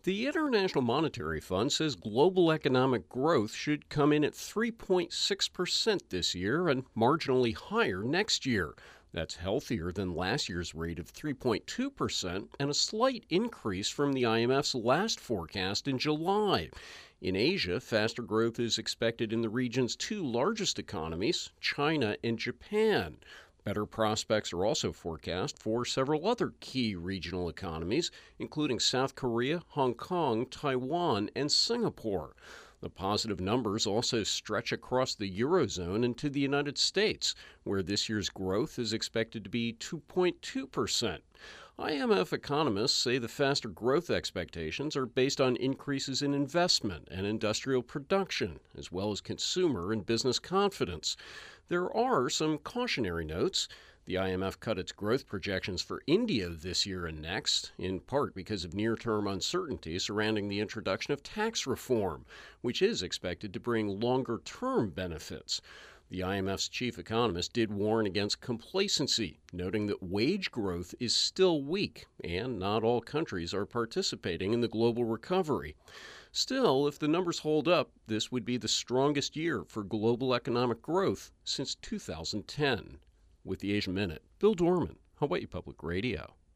The International Monetary Fund says global economic growth should come in at 3.6% this year and marginally higher next year. That's healthier than last year's rate of 3.2% and a slight increase from the IMF's last forecast in July. In Asia, faster growth is expected in the region's two largest economies, China and Japan. Better prospects are also forecast for several other key regional economies, including South Korea, Hong Kong, Taiwan, and Singapore. The positive numbers also stretch across the Eurozone and to the United States, where this year's growth is expected to be 2.2%. IMF economists say the faster growth expectations are based on increases in investment and industrial production, as well as consumer and business confidence. There are some cautionary notes. The IMF cut its growth projections for India this year and next, in part because of near-term uncertainty surrounding the introduction of tax reform, which is expected to bring longer-term benefits. The IMF's chief economist did warn against complacency, noting that wage growth is still weak and not all countries are participating in the global recovery. Still, if the numbers hold up, this would be the strongest year for global economic growth since 2010. With the Asia Minute, Bill Dorman, Hawaii Public Radio.